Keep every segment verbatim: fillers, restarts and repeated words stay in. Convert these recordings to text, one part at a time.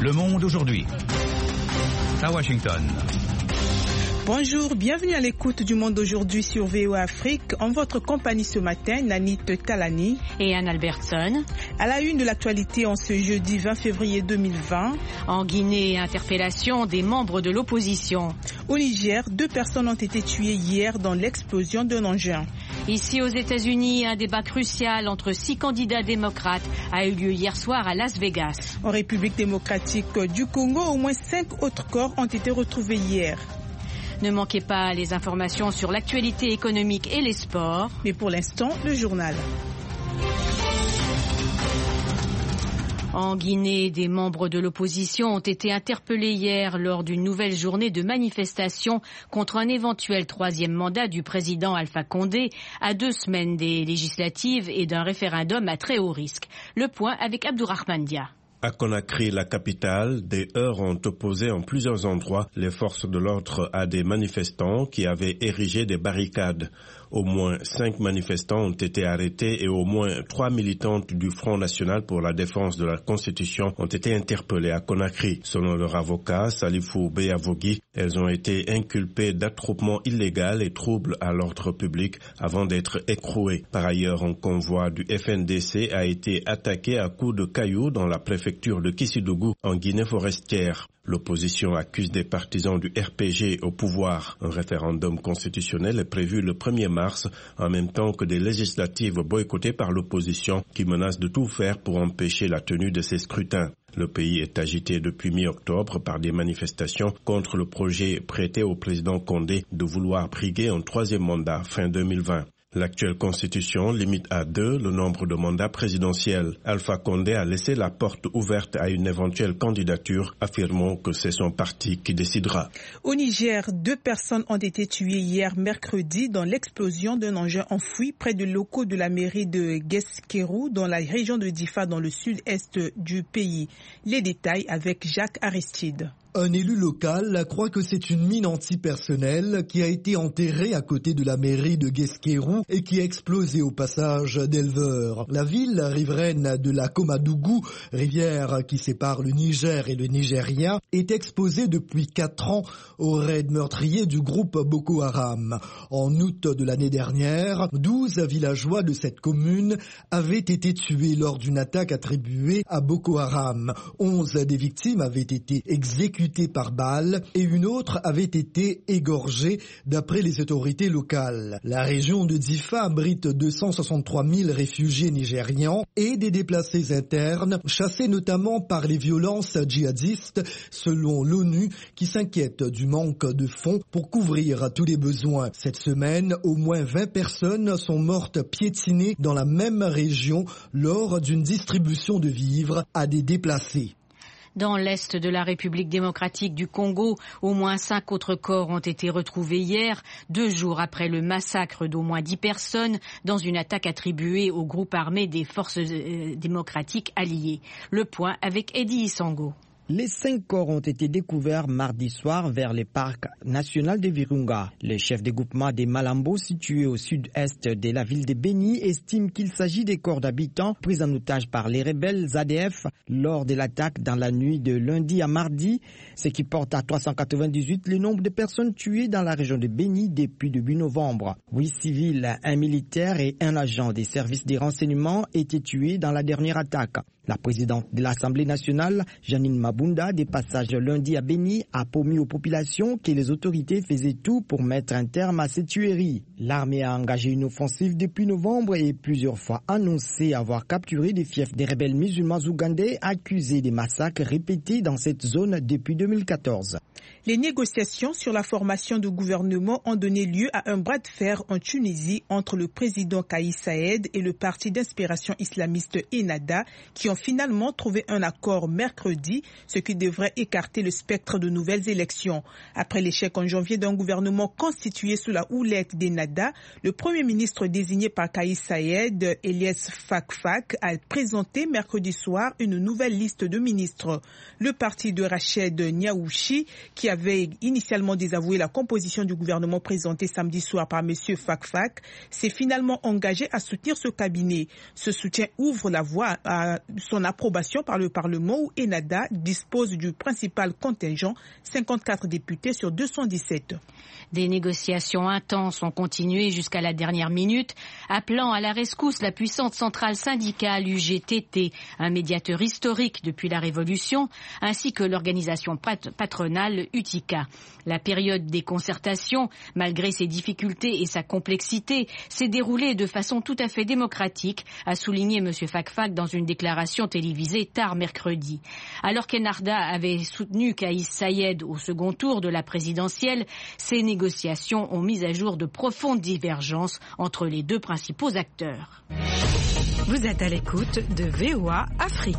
Le Monde aujourd'hui. À Washington. Bonjour, bienvenue à l'écoute du Monde aujourd'hui sur V O A Afrique. En votre compagnie ce matin, Nanit Talani et Anne Albertson. À la une de l'actualité en ce jeudi vingt février deux mille vingt. En Guinée, interpellation des membres de l'opposition. Au Niger, deux personnes ont été tuées hier dans l'explosion d'un engin. Ici aux États-Unis, un débat crucial entre six candidats démocrates a eu lieu hier soir à Las Vegas. En République démocratique du Congo, au moins cinq autres corps ont été retrouvés hier. Ne manquez pas les informations sur l'actualité économique et les sports. Mais pour l'instant, le journal. En Guinée, des membres de l'opposition ont été interpellés hier lors d'une nouvelle journée de manifestation contre un éventuel troisième mandat du président Alpha Condé à deux semaines des législatives et d'un référendum à très haut risque. Le point avec Abdourahmane Dia. À Conakry, la capitale, des heurts ont opposé en plusieurs endroits les forces de l'ordre à des manifestants qui avaient érigé des barricades. Au moins cinq manifestants ont été arrêtés et au moins trois militantes du Front National pour la défense de la Constitution ont été interpellées à Conakry. Selon leur avocat, Salifou Beyavogui, elles ont été inculpées d'attroupement illégal et troubles à l'ordre public avant d'être écrouées. Par ailleurs, un convoi du F N D C a été attaqué à coups de cailloux dans la préfecture de Kissidougou, en Guinée forestière. L'opposition accuse des partisans du R P G au pouvoir. Un référendum constitutionnel est prévu le premier mars, en même temps que des législatives boycottées par l'opposition qui menace de tout faire pour empêcher la tenue de ces scrutins. Le pays est agité depuis mi-octobre par des manifestations contre le projet prêté au président Condé de vouloir briguer un troisième mandat fin deux mille vingt. L'actuelle constitution limite à deux le nombre de mandats présidentiels. Alpha Condé a laissé la porte ouverte à une éventuelle candidature, affirmant que c'est son parti qui décidera. Au Niger, deux personnes ont été tuées hier mercredi dans l'explosion d'un engin enfoui près des locaux de la mairie de Guesquerou dans la région de Difa dans le sud-est du pays. Les détails avec Jacques Aristide. Un élu local croit que c'est une mine antipersonnelle qui a été enterrée à côté de la mairie de Guesquerou et qui a explosé au passage d'éleveurs. La ville riveraine de la Komadougou, rivière qui sépare le Niger et le Nigeria, est exposée depuis quatre ans au raid meurtrier du groupe Boko Haram. En août de l'année dernière, douze villageois de cette commune avaient été tués lors d'une attaque attribuée à Boko Haram. onze des victimes avaient été exécutées par balle et une autre avait été égorgée d'après les autorités locales. La région de Difa abrite deux cent soixante-trois mille réfugiés nigérians et des déplacés internes chassés notamment par les violences djihadistes selon l'ONU qui s'inquiète du manque de fonds pour couvrir tous les besoins. Cette semaine, au moins vingt personnes sont mortes piétinées dans la même région lors d'une distribution de vivres à des déplacés. Dans l'est de la République démocratique du Congo, au moins cinq autres corps ont été retrouvés hier, deux jours après le massacre d'au moins dix personnes dans une attaque attribuée au groupe armé des forces euh, démocratiques alliées. Le point avec Eddie Isango. Les cinq corps ont été découverts mardi soir vers le parc national de Virunga. Le chef de groupement des Malambo, situé au sud-est de la ville de Beni, estime qu'il s'agit des corps d'habitants pris en otage par les rebelles A D F lors de l'attaque dans la nuit de lundi à mardi, ce qui porte à trois cent quatre-vingt-dix-huit le nombre de personnes tuées dans la région de Beni depuis début novembre. Huit civils, un militaire et un agent des services de renseignement étaient tués dans la dernière attaque. La présidente de l'Assemblée nationale, Janine Mabunda, des passages lundi à Beni, a promis aux populations que les autorités faisaient tout pour mettre un terme à ces tueries. L'armée a engagé une offensive depuis novembre et plusieurs fois annoncé avoir capturé des fiefs des rebelles musulmans ougandais accusés des massacres répétés dans cette zone depuis deux mille quatorze. Les négociations sur la formation de gouvernement ont donné lieu à un bras de fer en Tunisie entre le président Kais Saied et le parti d'inspiration islamiste Ennahda qui ont finalement trouvé un accord mercredi, ce qui devrait écarter le spectre de nouvelles élections. Après l'échec en janvier d'un gouvernement constitué sous la houlette d'Ennahda, le premier ministre désigné par Kais Saied, Elias Fakfak, a présenté mercredi soir une nouvelle liste de ministres. Le parti de Rached Niaouchi, qui avait initialement désavoué la composition du gouvernement présenté samedi soir par M. Fakfak, s'est finalement engagé à soutenir ce cabinet. Ce soutien ouvre la voie à son approbation par le Parlement où Enada dispose du principal contingent, cinquante-quatre députés sur deux cent dix-sept. Des négociations intenses ont continué jusqu'à la dernière minute, appelant à la rescousse la puissante centrale syndicale U G T T, un médiateur historique depuis la Révolution, ainsi que l'organisation patronale U T I C A. La période des concertations, malgré ses difficultés et sa complexité, s'est déroulée de façon tout à fait démocratique, a souligné M. Fakfak dans une déclaration télévisée tard mercredi. Alors qu'Enada avait soutenu Kaïs Saïed au second tour de la présidentielle, ces négociations ont mis à jour de profondes divergences entre les deux principaux acteurs. Vous êtes à l'écoute de V O A Afrique.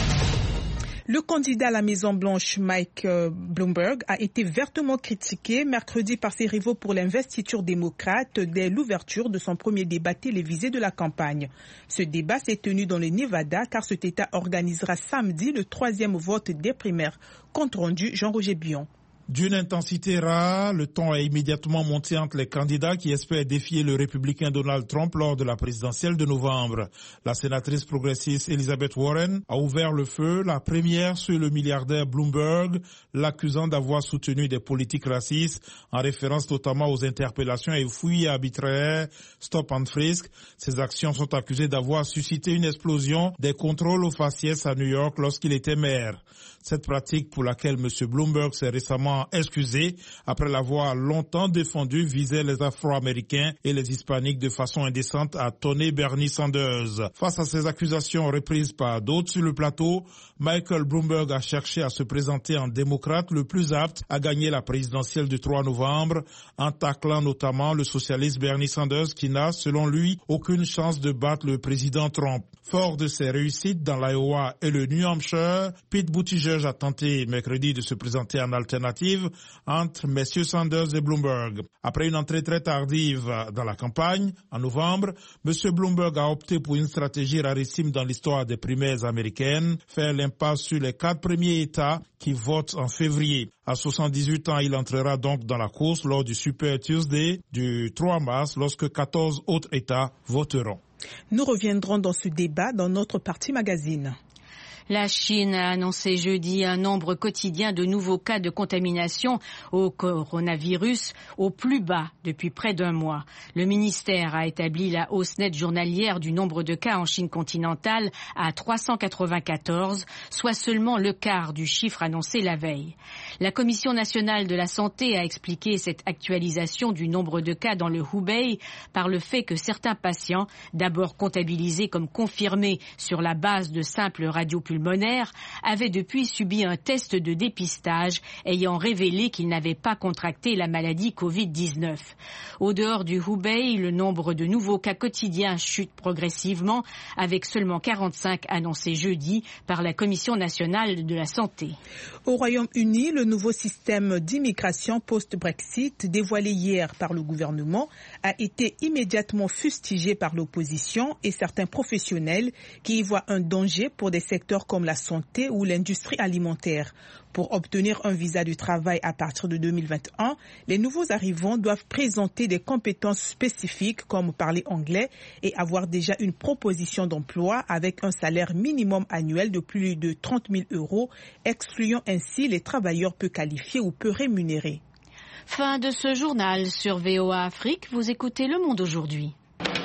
Le candidat à la Maison-Blanche, Mike Bloomberg, a été vertement critiqué mercredi par ses rivaux pour l'investiture démocrate dès l'ouverture de son premier débat télévisé de la campagne. Ce débat s'est tenu dans le Nevada car cet État organisera samedi le troisième vote des primaires. Compte rendu, Jean-Roger Bion. D'une intensité rare, le ton est immédiatement monté entre les candidats qui espèrent défier le républicain Donald Trump lors de la présidentielle de novembre. La sénatrice progressiste Elizabeth Warren a ouvert le feu, la première sur le milliardaire Bloomberg, l'accusant d'avoir soutenu des politiques racistes, en référence notamment aux interpellations et fouilles arbitraires Stop and Frisk. Ces actions sont accusées d'avoir suscité une explosion des contrôles aux faciès à New York lorsqu'il était maire. Cette pratique pour laquelle M. Bloomberg s'est récemment excusé après l'avoir longtemps défendu visait les Afro-Américains et les Hispaniques de façon indécente, a tonné Bernie Sanders. Face à ces accusations reprises par d'autres sur le plateau, Michael Bloomberg a cherché à se présenter en démocrate le plus apte à gagner la présidentielle du trois novembre, en taclant notamment le socialiste Bernie Sanders qui n'a, selon lui, aucune chance de battre le président Trump. Fort de ses réussites dans l'Iowa et le New Hampshire, Pete Buttigieg a tenté mercredi de se présenter en alternative entre M. Sanders et Bloomberg. Après une entrée très tardive dans la campagne, en novembre, M. Bloomberg a opté pour une stratégie rarissime dans l'histoire des primaires américaines, faire l'impasse sur les quatre premiers États qui votent en février. À soixante-dix-huit ans, il entrera donc dans la course lors du Super Tuesday du trois mars, lorsque quatorze autres États voteront. Nous reviendrons dans ce débat dans notre partie magazine. La Chine a annoncé jeudi un nombre quotidien de nouveaux cas de contamination au coronavirus au plus bas depuis près d'un mois. Le ministère a établi la hausse nette journalière du nombre de cas en Chine continentale à trois cent quatre-vingt-quatorze, soit seulement le quart du chiffre annoncé la veille. La Commission nationale de la santé a expliqué cette actualisation du nombre de cas dans le Hubei par le fait que certains patients, d'abord comptabilisés comme confirmés sur la base de simples radiopulmonaires, avait depuis subi un test de dépistage ayant révélé qu'il n'avait pas contracté la maladie covid dix-neuf. Au dehors du Hubei, le nombre de nouveaux cas quotidiens chute progressivement, avec seulement quarante-cinq annoncés jeudi par la Commission nationale de la santé. Au Royaume-Uni, le nouveau système d'immigration post-Brexit dévoilé hier par le gouvernement a été immédiatement fustigé par l'opposition et certains professionnels qui y voient un danger pour des secteurs comme la santé ou l'industrie alimentaire. Pour obtenir un visa du travail à partir de deux mille vingt et un, les nouveaux arrivants doivent présenter des compétences spécifiques comme parler anglais et avoir déjà une proposition d'emploi avec un salaire minimum annuel de plus de trente mille euros, excluant ainsi les travailleurs peu qualifiés ou peu rémunérés. Fin de ce journal sur V O A Afrique. Vous écoutez Le Monde aujourd'hui.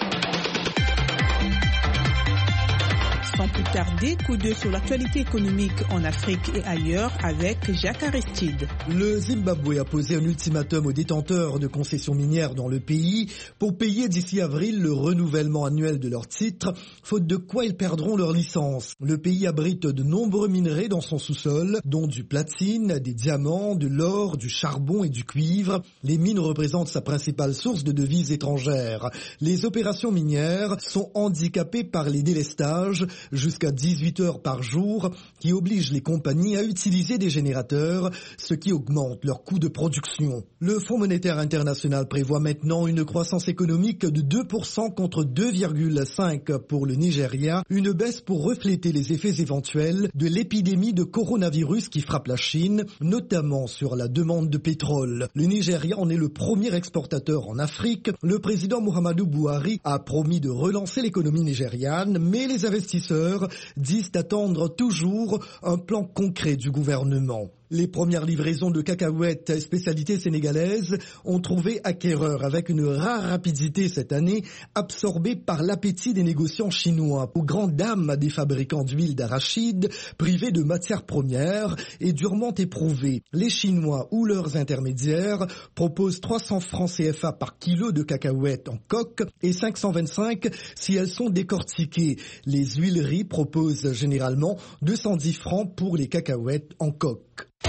Sans plus tarder, coup d'œil sur l'actualité économique en Afrique et ailleurs avec Jacques Aristide. Le Zimbabwe a posé un ultimatum aux détenteurs de concessions minières dans le pays pour payer d'ici avril le renouvellement annuel de leurs titres, faute de quoi ils perdront leur licence. Le pays abrite de nombreux minerais dans son sous-sol, dont du platine, des diamants, de l'or, du charbon et du cuivre. Les mines représentent sa principale source de devises étrangères. Les opérations minières sont handicapées par les délestages, jusqu'à dix-huit heures par jour, qui obligent les compagnies à utiliser des générateurs, ce qui augmente leur coût de production. Le Fonds monétaire international prévoit maintenant une croissance économique de deux pour cent contre deux virgule cinq pour cent pour le Nigeria, une baisse pour refléter les effets éventuels de l'épidémie de coronavirus qui frappe la Chine, notamment sur la demande de pétrole. Le Nigeria en est le premier exportateur en Afrique. Le président Muhammadu Buhari a promis de relancer l'économie nigériane, mais les investisseurs acteurs disent attendre toujours un plan concret du gouvernement. Les premières livraisons de cacahuètes, spécialité sénégalaise, ont trouvé acquéreur avec une rare rapidité cette année, absorbée par l'appétit des négociants chinois, aux grandes dames des fabricants d'huile d'arachide, privés de matières premières et durement éprouvés. Les Chinois ou leurs intermédiaires proposent trois cents francs C F A par kilo de cacahuètes en coque et cinq cent vingt-cinq si elles sont décortiquées. Les huileries proposent généralement deux cent dix francs pour les cacahuètes en coque.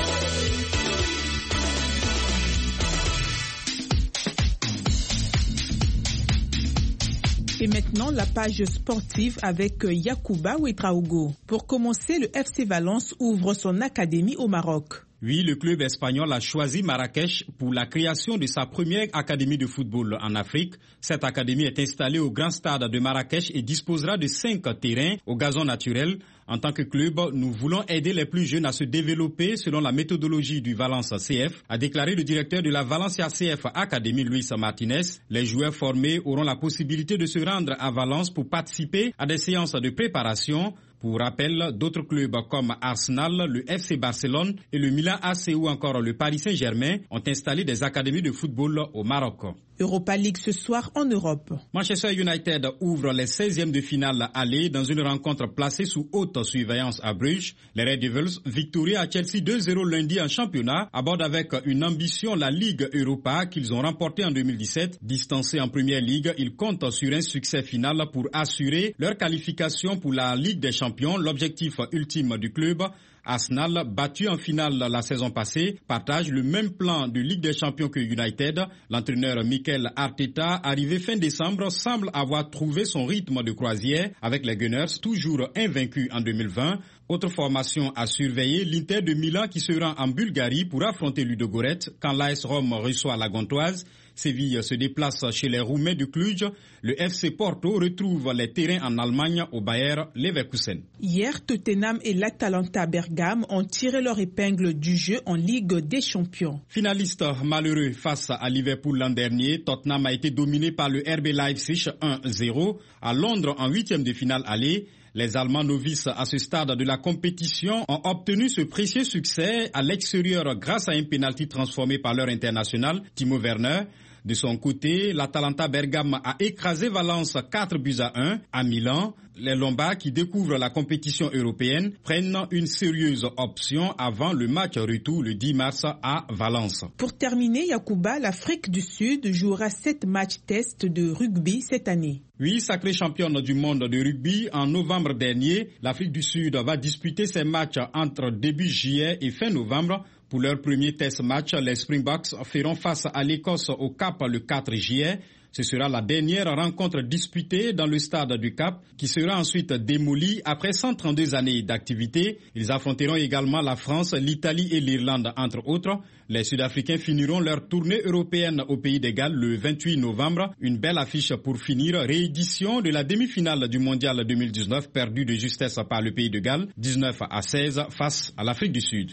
Et maintenant, la page sportive avec Yacouba Ouedraogo. Pour commencer, le F C Valence ouvre son académie au Maroc. Oui, le club espagnol a choisi Marrakech pour la création de sa première académie de football en Afrique. Cette académie est installée au Grand Stade de Marrakech et disposera de cinq terrains au gazon naturel. En tant que club, nous voulons aider les plus jeunes à se développer selon la méthodologie du Valence C F, a déclaré le directeur de la Valencia C F Academy, Luis Martinez. Les joueurs formés auront la possibilité de se rendre à Valence pour participer à des séances de préparation. Pour rappel, d'autres clubs comme Arsenal, le F C Barcelone et le Milan A C ou encore le Paris Saint-Germain ont installé des académies de football au Maroc. Europa League ce soir en Europe. Manchester United ouvre les seizièmes de finale aller dans une rencontre placée sous haute surveillance à Bruges. Les Red Devils, victorieux à Chelsea deux zéro lundi en championnat, abordent avec une ambition la Ligue Europa qu'ils ont remportée en deux mille dix-sept. Distancés en Première Ligue, ils comptent sur un succès final pour assurer leur qualification pour la Ligue des Champions, l'objectif ultime du club. Arsenal, battu en finale la saison passée, partage le même plan de Ligue des Champions que United. L'entraîneur Mikel Arteta, arrivé fin décembre, semble avoir trouvé son rythme de croisière avec les Gunners, toujours invaincus en deux mille vingt. Autre formation à surveiller, l'Inter de Milan qui se rend en Bulgarie pour affronter Ludogorets quand l'A S Rome reçoit la Gantoise. Séville se déplace chez les Roumains de Cluj. Le F C Porto retrouve les terrains en Allemagne au Bayer Leverkusen. Hier, Tottenham et l'Atalanta Bergame ont tiré leur épingle du jeu en Ligue des Champions. Finaliste malheureux face à Liverpool l'an dernier, Tottenham a été dominé par le R B Leipzig un zéro. À Londres, en huitième de finale aller, les Allemands novices à ce stade de la compétition ont obtenu ce précieux succès à l'extérieur grâce à un pénalty transformé par leur international, Timo Werner. De son côté, l'Atalanta Bergame a écrasé Valence quatre buts à un à Milan. Les Lombards qui découvrent la compétition européenne prennent une sérieuse option avant le match retour le dix mars à Valence. Pour terminer, Yacouba, l'Afrique du Sud jouera sept matchs tests de rugby cette année. Oui, sacrée championne du monde de rugby, en novembre dernier, l'Afrique du Sud va disputer ses matchs entre début juillet et fin novembre. Pour leur premier test match, les Springboks feront face à l'Écosse au Cap le quatre juillet. Ce sera la dernière rencontre disputée dans le stade du Cap, qui sera ensuite démoli après cent trente-deux années d'activité. Ils affronteront également la France, l'Italie et l'Irlande, entre autres. Les Sud-Africains finiront leur tournée européenne au Pays de Galles le vingt-huit novembre. Une belle affiche pour finir, réédition de la demi-finale du Mondial deux mille dix-neuf, perdue de justesse par le Pays de Galles, dix-neuf à seize face à l'Afrique du Sud.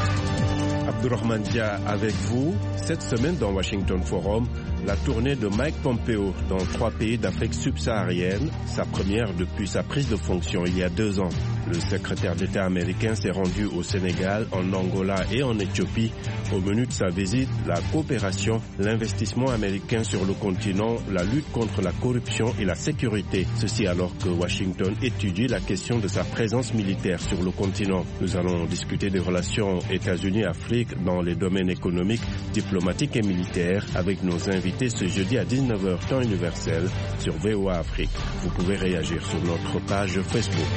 Abdourahmane Dia avec vous. Cette semaine dans Washington Forum, la tournée de Mike Pompeo dans trois pays d'Afrique subsaharienne, sa première depuis sa prise de fonction il y a deux ans. Le secrétaire d'État américain s'est rendu au Sénégal, en Angola et en Éthiopie. Au menu de sa visite, la coopération, l'investissement américain sur le continent, la lutte contre la corruption et la sécurité. Ceci alors que Washington étudie la question de sa présence militaire sur le continent. Nous allons discuter des relations États-Unis-Afrique dans les domaines économiques, diplomatiques et militaires avec nos invités ce jeudi à dix-neuf heures temps universel sur V O A Afrique. Vous pouvez réagir sur notre page Facebook.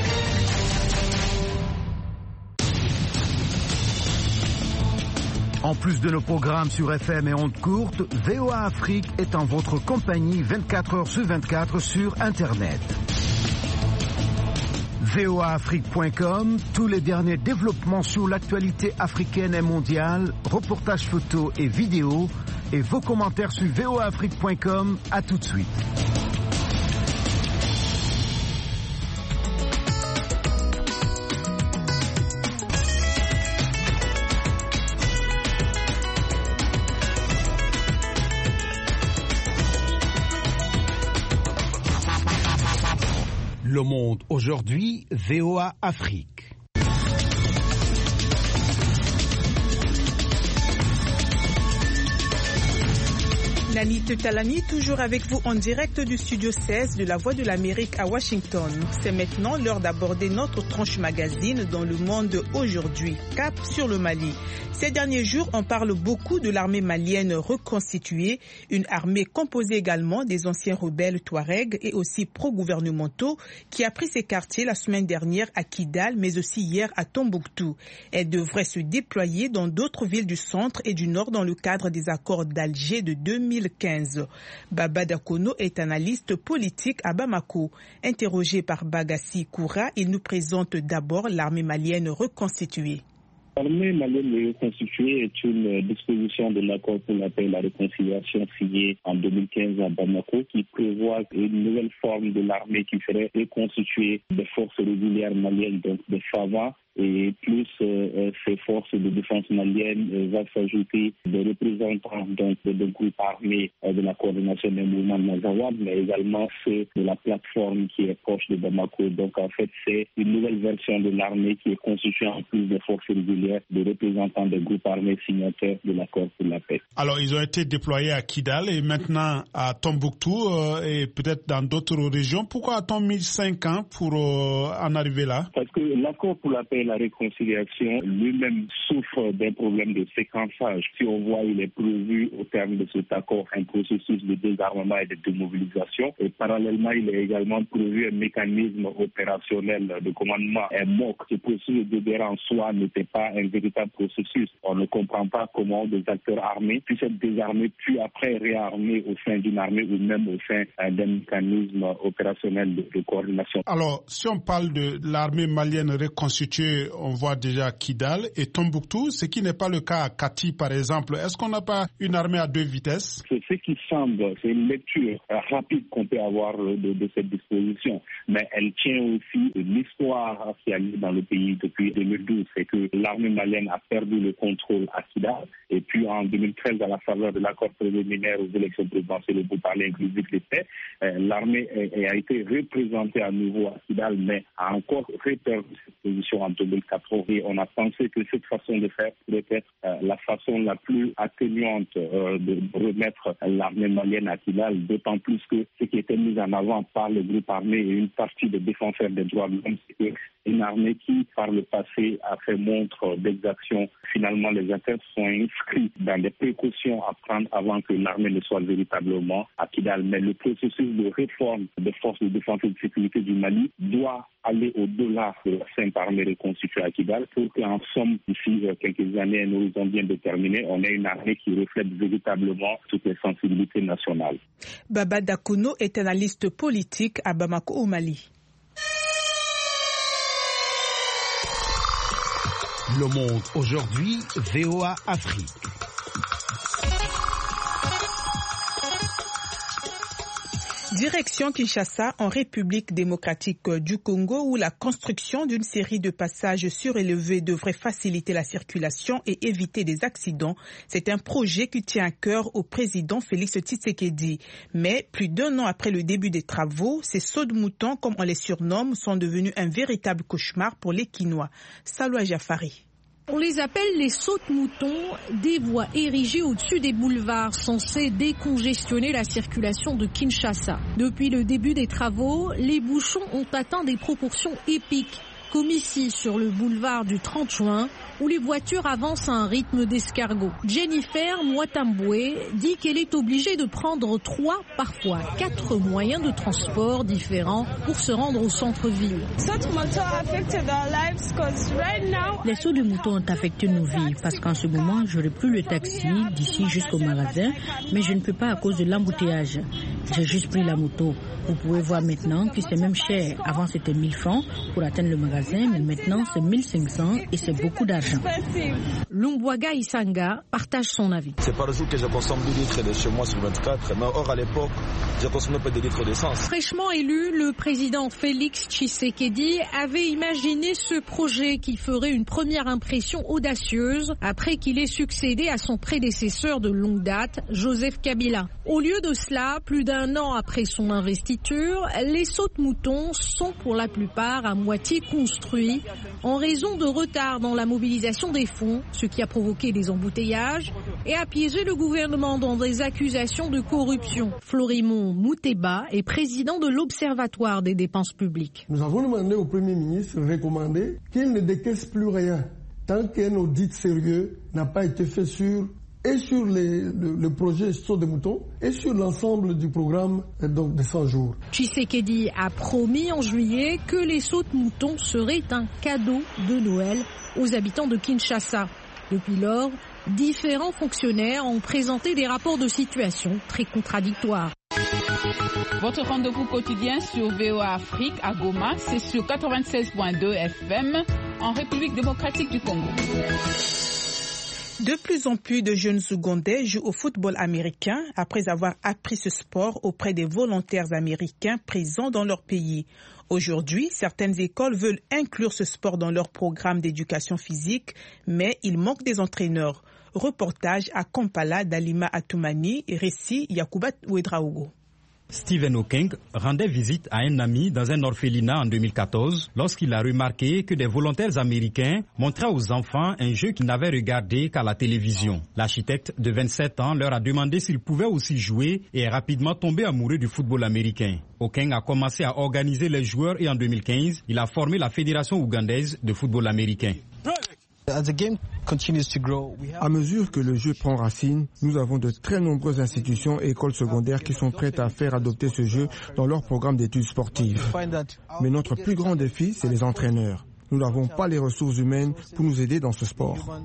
En plus de nos programmes sur F M et ondes courtes, V O A Afrique est en votre compagnie vingt-quatre heures sur vingt-quatre sur Internet. V O A Afrique point com, tous les derniers développements sur l'actualité africaine et mondiale, reportages photos et vidéos, et vos commentaires sur V O A Afrique point com. À tout de suite. Le Monde aujourd'hui, V O A Afrique. Nani Tetalani, toujours avec vous en direct du studio seize de la Voix de l'Amérique à Washington. C'est maintenant l'heure d'aborder notre tranche magazine dans le monde aujourd'hui. Cap sur le Mali. Ces derniers jours, on parle beaucoup de l'armée malienne reconstituée, une armée composée également des anciens rebelles Touaregs et aussi pro-gouvernementaux qui a pris ses quartiers la semaine dernière à Kidal, mais aussi hier à Tombouctou. Elle devrait se déployer dans d'autres villes du centre et du nord dans le cadre des accords d'Alger de deux mille quinze. Baba Dakono est analyste politique à Bamako. Interrogé par Bagassi Koura, il nous présente d'abord l'armée malienne reconstituée. L'armée malienne reconstituée est une disposition de l'accord pour la paix et la réconciliation signé en deux mille quinze à Bamako qui prévoit une nouvelle forme de l'armée qui serait reconstituée des forces régulières maliennes, donc des F A V A, et plus euh, ces forces de défense maliennes euh, va s'ajouter des représentants donc de groupes armés euh, de la coordination des mouvements de Mazawad, mais également ceux de la plateforme qui est proche de Bamako. Donc en fait, c'est une nouvelle version de l'armée qui est constituée en plus des forces régulières de représentants des groupes armés signataires de l'accord pour la paix. Alors ils ont été déployés à Kidal et maintenant à Tombouctou euh, et peut-être dans d'autres régions. Pourquoi a-t-on mis cinq ans pour euh, en arriver là? Parce que l'accord pour la paix et la réconciliation lui-même souffre d'un problème de séquençage. Si on voit, il est prévu au terme de cet accord un processus de désarmement et de démobilisation. Et parallèlement, il est également prévu un mécanisme opérationnel de commandement, un M O C. Ce processus de guerre en soi n'était pas un véritable processus. On ne comprend pas comment des acteurs armés puissent être désarmés puis après réarmés au sein d'une armée ou même au sein d'un mécanisme opérationnel de, de coordination. Alors, si on parle de l'armée malienne reconstituée, on voit déjà Kidal et Tombouctou, ce qui n'est pas le cas à Kati par exemple. Est-ce qu'on n'a pas une armée à deux vitesses? C'est ce qui semble, c'est une lecture rapide qu'on peut avoir de, de cette disposition, mais elle tient aussi de l'histoire qui a lieu dans le pays depuis deux mille douze. C'est que l'armée malienne a perdu le contrôle à Kidal et puis en deux mille treize, à la faveur de l'accord préliminaire aux élections présidentielles pour parler inclusif des faits, euh, l'armée a, a été représentée à nouveau à Kidal, mais a encore reperdu cette position en deux mille quatorze. Et on a pensé que cette façon de faire pourrait être euh, la façon la plus atténuante euh, de remettre l'armée malienne à Kidal, d'autant plus que ce qui était mis en avant par le groupe armé et une partie des défenseurs des droits de l'homme, c'est une armée qui, par le passé, a fait montre d'exaction. Finalement, les acteurs sont inscrits dans des précautions à prendre avant que l'armée ne soit véritablement à Kidal. Mais le processus de réforme des forces de défense et de sécurité du Mali doit aller au-delà de la simple armée reconstituée à Kidal pour qu'en somme, d'ici quelques années, nous avons bien déterminé, on ait une armée qui reflète véritablement toutes les sensibilités nationales. Baba Dakono est analyste politique à Bamako au Mali. Le Monde aujourd'hui, V O A Afrique. Direction Kinshasa, en République démocratique du Congo, où la construction d'une série de passages surélevés devrait faciliter la circulation et éviter des accidents. C'est un projet qui tient à cœur au président Félix Tshisekedi. Mais plus d'un an après le début des travaux, ces sauts de moutons, comme on les surnomme, sont devenus un véritable cauchemar pour les Kinois. Saloua Jafari. On les appelle les sautes-moutons, des voies érigées au-dessus des boulevards censées décongestionner la circulation de Kinshasa. Depuis le début des travaux, les bouchons ont atteint des proportions épiques, comme ici sur le boulevard du trente juin, où les voitures avancent à un rythme d'escargot. Jennifer Mwatamboué dit qu'elle est obligée de prendre trois, parfois quatre moyens de transport différents pour se rendre au centre-ville. Les sauts de moutons ont affecté nos vies parce qu'en ce moment, je n'aurai plus le taxi d'ici jusqu'au magasin, mais je ne peux pas à cause de l'embouteillage. J'ai juste pris la moto. Vous pouvez voir maintenant que c'est même cher. Avant, c'était mille francs pour atteindre le magasin. magasin, mais maintenant c'est mille cinq cents et c'est beaucoup d'argent. Lumbwaga Isanga partage son avis. C'est par jour que je consomme deux litres de chez moi sur vingt-quatre, mais or à l'époque, je consommais pas de litres d'essence. Fraîchement élu, le président Félix Tshisekedi avait imaginé ce projet qui ferait une première impression audacieuse après qu'il ait succédé à son prédécesseur de longue date, Joseph Kabila. Au lieu de cela, plus d'un an après son investiture, les sautes-moutons sont pour la plupart à moitié construits en raison de retard dans la mobilisation des fonds, ce qui a provoqué des embouteillages et a piégé le gouvernement dans des accusations de corruption. Florimond Mouteba est président de l'Observatoire des dépenses publiques. Nous avons demandé au Premier ministre, recommandé qu'il ne décaisse plus rien tant qu'un audit sérieux n'a pas été fait sur et sur les, le, le projet Saut des moutons et sur l'ensemble du programme donc, de cent jours. Tshisekedi a promis en juillet que les sauts de moutons seraient un cadeau de Noël aux habitants de Kinshasa. Depuis lors, différents fonctionnaires ont présenté des rapports de situation très contradictoires. Votre rendez-vous quotidien sur V O A Afrique à Goma, c'est sur quatre-vingt-seize virgule deux F M en République démocratique du Congo. De plus en plus de jeunes Ougandais jouent au football américain après avoir appris ce sport auprès des volontaires américains présents dans leur pays. Aujourd'hui, certaines écoles veulent inclure ce sport dans leur programme d'éducation physique, mais il manque des entraîneurs. Reportage à Kampala d'Alima Atoumani et récit Yacouba Ouedraogo. Stephen Okeng rendait visite à un ami dans un orphelinat en deux mille quatorze lorsqu'il a remarqué que des volontaires américains montraient aux enfants un jeu qu'ils n'avaient regardé qu'à la télévision. L'architecte de vingt-sept ans leur a demandé s'ils pouvaient aussi jouer et est rapidement tombé amoureux du football américain. Okeng a commencé à organiser les joueurs et en deux mille quinze, il a formé la Fédération ougandaise de football américain. À mesure que le jeu prend racine, nous avons de très nombreuses institutions et écoles secondaires qui sont prêtes à faire adopter ce jeu dans leur programme d'études sportives. Mais notre plus grand défi, c'est les entraîneurs. Nous n'avons pas les ressources humaines pour nous aider dans ce sport.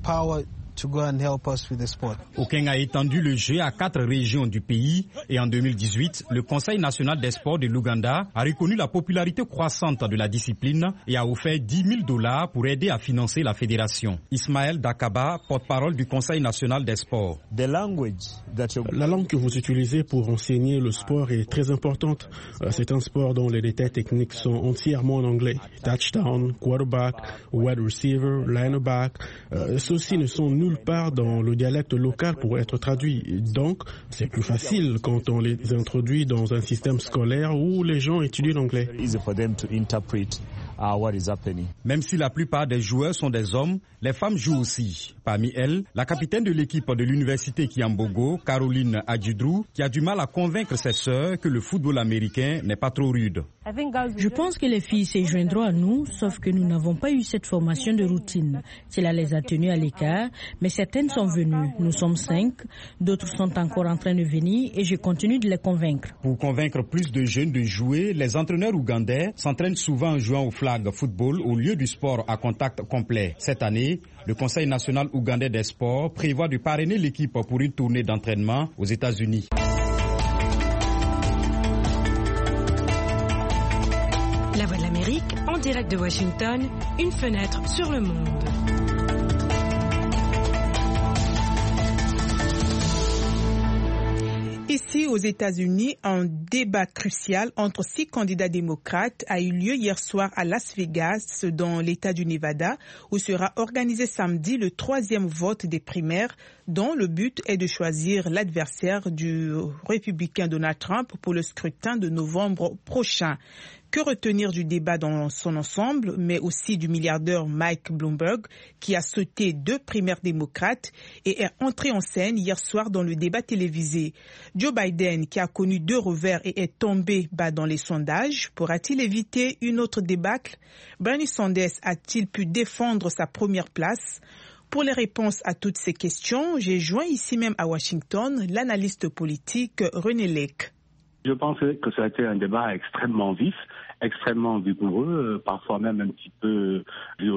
Okeng a étendu le jeu à quatre régions du pays et en deux mille dix-huit, le Conseil national des sports de l'Ouganda a reconnu la popularité croissante de la discipline et a offert dix mille dollars pour aider à financer la fédération. Ismaël Dakaba, porte-parole du Conseil national des sports. La langue que vous utilisez pour enseigner le sport est très importante. C'est un sport dont les détails techniques sont entièrement en anglais. Touchdown, quarterback, wide receiver, lineback, euh, ceux-ci ne sont nulle part dans le dialecte local pour être traduit. Donc, c'est plus facile quand on les introduit dans un système scolaire où les gens étudient l'anglais. Même si la plupart des joueurs sont des hommes, les femmes jouent aussi. Parmi elles, la capitaine de l'équipe de l'université Kiambogo, Caroline Adjidrou, qui a du mal à convaincre ses sœurs que le football américain n'est pas trop rude. Je pense que les filles se joindront à nous, sauf que nous n'avons pas eu cette formation de routine. Cela les a tenues à l'écart, mais certaines sont venues. Nous sommes cinq, d'autres sont encore en train de venir et je continue de les convaincre. Pour convaincre plus de jeunes de jouer, les entraîneurs ougandais s'entraînent souvent en jouant au flag football au lieu du sport à contact complet. Cette année, le Conseil national ougandais des sports prévoit de parrainer l'équipe pour une tournée d'entraînement aux États-Unis. La Voix de l'Amérique, en direct de Washington, une fenêtre sur le monde. Ici, aux États-Unis, un débat crucial entre six candidats démocrates a eu lieu hier soir à Las Vegas, dans l'État du Nevada, où sera organisé samedi le troisième vote des primaires, dont le but est de choisir l'adversaire du républicain Donald Trump pour le scrutin de novembre prochain. Que retenir du débat dans son ensemble, mais aussi du milliardaire Mike Bloomberg, qui a sauté deux primaires démocrates et est entré en scène hier soir dans le débat télévisé. Joe Biden, qui a connu deux revers et est tombé bas dans les sondages, pourra-t-il éviter une autre débâcle? Bernie Sanders a-t-il pu défendre sa première place? Pour les réponses à toutes ces questions, j'ai joint ici même à Washington l'analyste politique René Lec. Je pense que ça a été un débat extrêmement vif, extrêmement vigoureux, parfois même un petit peu violent.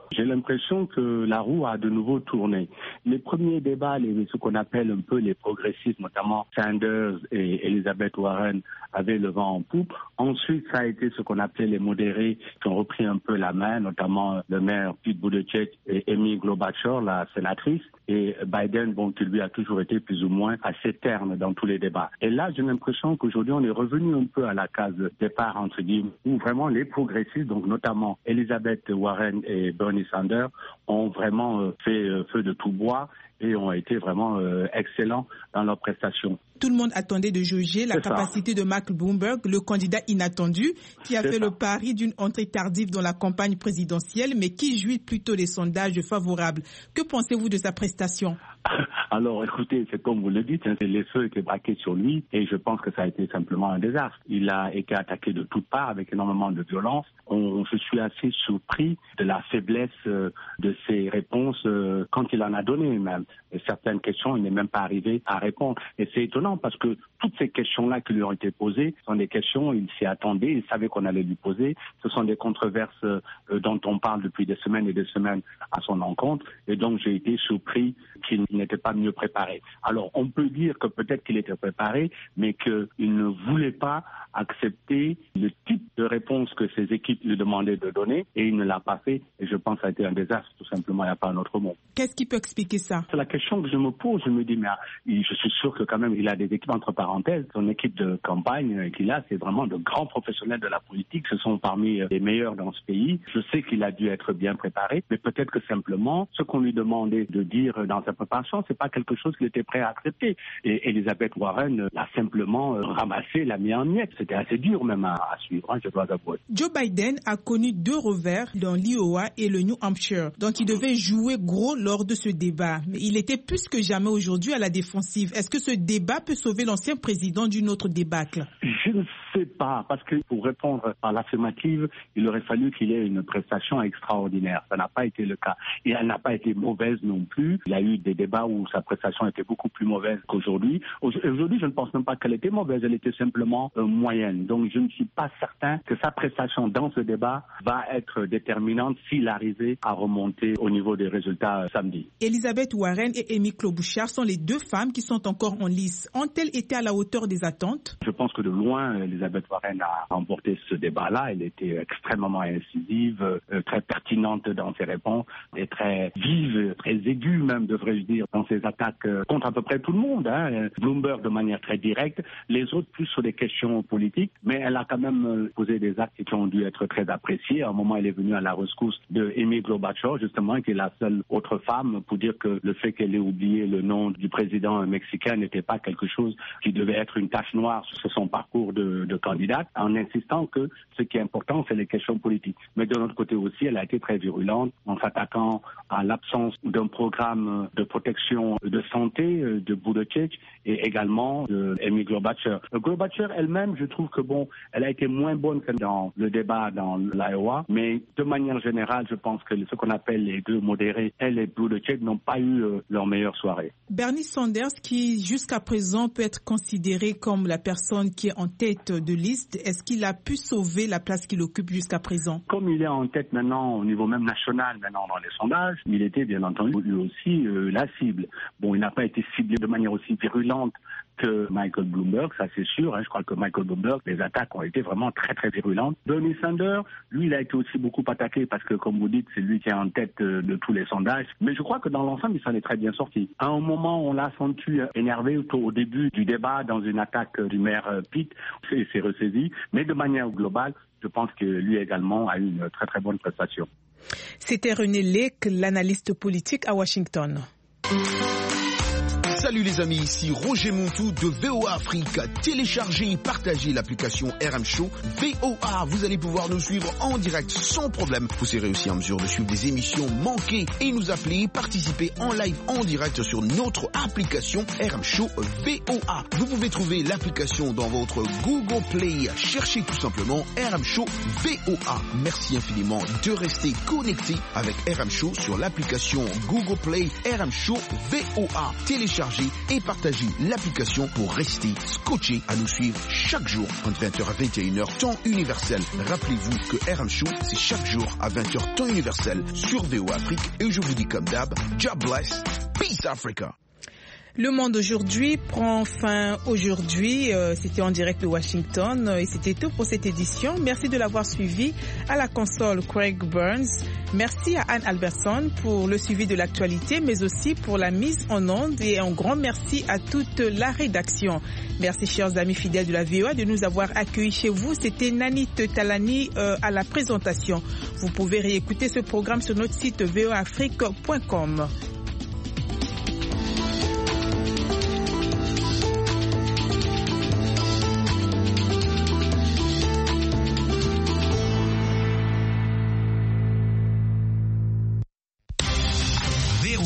J'ai l'impression que la roue a de nouveau tourné. Les premiers débats, les, ce qu'on appelle un peu les progressistes, notamment Sanders et Elizabeth Warren, avaient le vent en poupe. Ensuite, ça a été ce qu'on appelait les modérés qui ont repris un peu la main, notamment le maire Pete Buttigieg et Amy Klobuchar, la sénatrice, et Biden, bon, qui lui a toujours été plus ou moins assez terne dans tous les débats. Et là, j'ai l'impression qu'aujourd'hui, on est revenu un peu à la case départ, entre guillemets, où vraiment les progressistes, donc notamment Elizabeth Warren et Bernie Sanders, ont vraiment fait feu de tout bois et ont été vraiment excellents dans leurs prestations. Tout le monde attendait de juger la capacité de Mike Bloomberg, le candidat inattendu, qui a fait le pari d'une entrée tardive dans la campagne présidentielle, mais qui jouit plutôt des sondages favorables. Que pensez-vous de sa prestation ? Alors, écoutez, c'est comme vous le dites, hein, les feux étaient braqués sur lui et je pense que ça a été simplement un désastre. Il a été attaqué de toutes parts avec énormément de violence. On, je suis assez surpris de la faiblesse euh, de ses réponses euh, quand il en a donné même. Et certaines questions, il n'est même pas arrivé à répondre. Et c'est étonnant parce que toutes ces questions-là qui lui ont été posées sont des questions, il s'y attendait, il savait qu'on allait lui poser. Ce sont des controverses euh, dont on parle depuis des semaines et des semaines à son encontre. Et donc, j'ai été surpris qu'il n'était pas mieux préparé. Alors, on peut dire que peut-être qu'il était préparé, mais qu'il ne voulait pas accepter le type de réponse que ses équipes lui demandaient de donner, et il ne l'a pas fait. Et je pense que ça a été un désastre, tout simplement, il n'y a pas un autre mot. Qu'est-ce qui peut expliquer ça? C'est la question que je me pose. Je me dis, mais je suis sûr que quand même, il a des équipes, entre parenthèses. Son équipe de campagne qu'il a, c'est vraiment de grands professionnels de la politique. Ce sont parmi les meilleurs dans ce pays. Je sais qu'il a dû être bien préparé, mais peut-être que simplement, ce qu'on lui demandait de dire dans sa préparation, c'est pas quelque chose qu'il était prêt à accepter. Et Elizabeth Warren l'a simplement ramassé, l'a mis en miettes. C'était assez dur même à, à suivre, hein, je dois avouer. Joe Biden a connu deux revers dans l'Iowa et le New Hampshire, donc il devait jouer gros lors de ce débat. Mais il était plus que jamais aujourd'hui à la défensive. Est-ce que ce débat peut sauver l'ancien président d'une autre débâcle? Je ne sais pas, parce que pour répondre à l'affirmative, il aurait fallu qu'il ait une prestation extraordinaire. Ça n'a pas été le cas. Et elle n'a pas été mauvaise non plus. Il y a eu des débats où sa prestation était beaucoup plus mauvaise qu'aujourd'hui. Aujourd'hui, je ne pense même pas qu'elle était mauvaise, elle était simplement euh, moyenne. Donc je ne suis pas certain que sa prestation dans ce débat va être déterminante s'il arrivait à remonter au niveau des résultats euh, samedi. Elizabeth Warren et Amy Klobuchar sont les deux femmes qui sont encore en lice. Ont-elles été à la hauteur des attentes? Je pense que de loin, Elizabeth Warren a remporté ce débat-là. Elle était extrêmement incisive, euh, très pertinente dans ses réponses, et très vive, très aiguë même, devrais-je dire, dans ses attaques euh, contre à peu près tout le monde. Hein. Bloomberg de manière très directe, les autres plus sur des questions politiques, mais elle a quand même euh, posé des actes qui ont dû être très appréciés. À un moment, elle est venue à la rescousse de Amy Klobuchar, justement, qui est la seule autre femme, pour dire que le fait qu'elle ait oublié le nom du président mexicain n'était pas quelque chose qui devait être une tache noire sur son parcours de, de candidate, en insistant que ce qui est important, c'est les questions politiques. Mais de l'autre côté aussi, elle a été très virulente en s'attaquant à l'absence d'un programme de protection de santé de Buttigieg et également de Amy Klobuchar. Klobuchar elle-même, je trouve que bon, elle a été moins bonne que dans le débat dans l'Iowa, mais de manière générale, je pense que ce qu'on appelle les deux modérés, elle et Buttigieg, n'ont pas eu euh, leur meilleure soirée. Bernie Sanders, qui jusqu'à présent peut être considéré comme la personne qui est en tête de liste, est-ce qu'il a pu sauver la place qu'il occupe jusqu'à présent? Comme il est en tête maintenant au niveau même national, maintenant dans les sondages, il était bien entendu lui aussi euh, la cible. Bon, il n'a pas été ciblé de manière aussi virulente que Michael Bloomberg, ça c'est sûr. Hein. Je crois que Michael Bloomberg, les attaques ont été vraiment très très virulentes. Bernie Sanders, lui, il a été aussi beaucoup attaqué parce que, comme vous dites, c'est lui qui est en tête de tous les sondages. Mais je crois que dans l'ensemble, il s'en est très bien sorti. À un moment, on l'a senti énervé au début du débat dans une attaque du maire Pete. Il s'est ressaisi. Mais de manière globale, je pense que lui également a eu une très très bonne prestation. C'était René Lec, l'analyste politique à Washington. Salut les amis, ici Roger Montou de V O A Afrique. Téléchargez et partagez l'application R M Show V O A. Vous allez pouvoir nous suivre en direct sans problème. Vous serez aussi en mesure de suivre des émissions manquées et nous appeler, participer en live en direct sur notre application R M Show V O A. Vous pouvez trouver l'application dans votre Google Play. Cherchez tout simplement R M Show V O A. Merci infiniment de rester connecté avec R M Show sur l'application Google Play R M Show V O A. Téléchargez télécharger et partager l'application pour rester scotché à nous suivre chaque jour entre vingt heures à vingt et une heures temps universel. Rappelez-vous que R M Show, c'est chaque jour à vingt heures temps universel sur V O A Afrique. Et je vous dis comme d'hab, God bless, peace Africa. Le Monde aujourd'hui prend fin aujourd'hui. Euh, c'était en direct de Washington et c'était tout pour cette édition. Merci de l'avoir suivi. À la console, Craig Burns. Merci à Anne Albertson pour le suivi de l'actualité, mais aussi pour la mise en onde, et un grand merci à toute la rédaction. Merci, chers amis fidèles de la V O A, de nous avoir accueillis chez vous. C'était Nanit Talani euh, à la présentation. Vous pouvez réécouter ce programme sur notre site v o afrique point com.